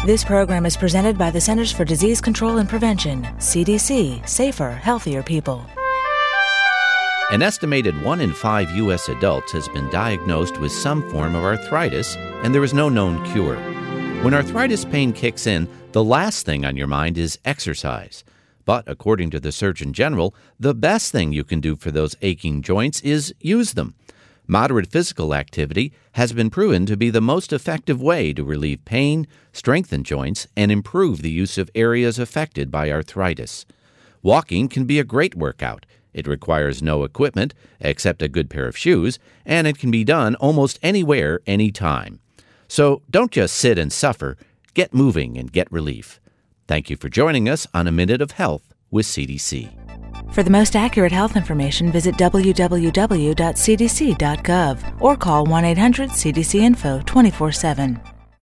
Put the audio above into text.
This program is presented by the Centers for Disease Control and Prevention, CDC, Safer, Healthier People. An estimated 1 in 5 U.S. adults has been diagnosed with some form of arthritis, and there is no known cure. When arthritis pain kicks in, the last thing on your mind is exercise. But according to the Surgeon General, the best thing you can do for those aching joints is use them. Moderate physical activity has been proven to be the most effective way to relieve pain, strengthen joints, and improve the use of areas affected by arthritis. Walking can be a great workout. It requires no equipment except a good pair of shoes, and it can be done almost anywhere, anytime. So don't just sit and suffer. Get moving and get relief. Thank you for joining us on A Minute of Health with CDC. For the most accurate health information, visit www.cdc.gov or call 1-800-CDC-INFO 24/7.